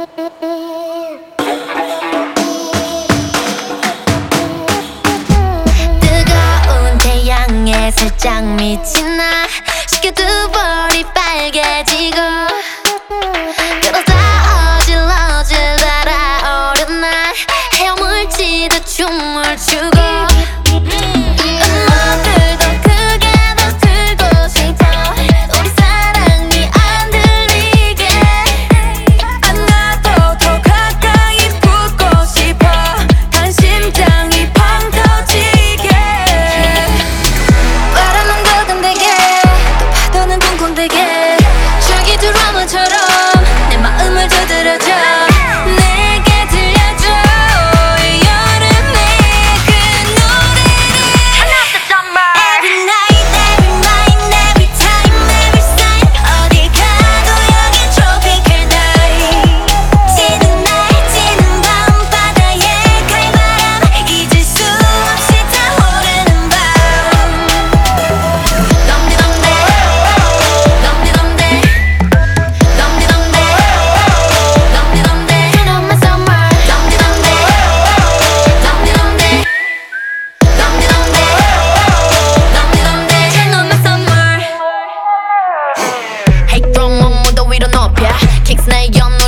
뜨거운 태양에 살짝 미친 나 식혀두 볼이 빨개지고 그러다 어질러질 달아오른 날 헤엄을치듯 춤을 추고 음악을 더 크게 더 틀고 싶어 우리 사랑이 안 들리게 안아도 더 가까이 붙고 싶어 단 심장이 팡 터지게 바람은 두근대게 또 파도는 쿵쿵대게 줄기 드라마처럼 내 마음을 두드려줘 내게 들려줘 이 여름의 그 노래를 Another summer Every night, every night, every time, every sign 어딜 가도 여긴 tropical night 지는 날 지는 밤 바다의 칼바람 잊을 수 없이 타오르는 밤 덤디덤대 덤디덤대 덤디덤대 덤디덤대 Turn on my summer 덤디덤대 덤디덤대 덤디덤대 덤디덤대 Turn on my summer Hey from 무도 위로 높여 Kicks 내 연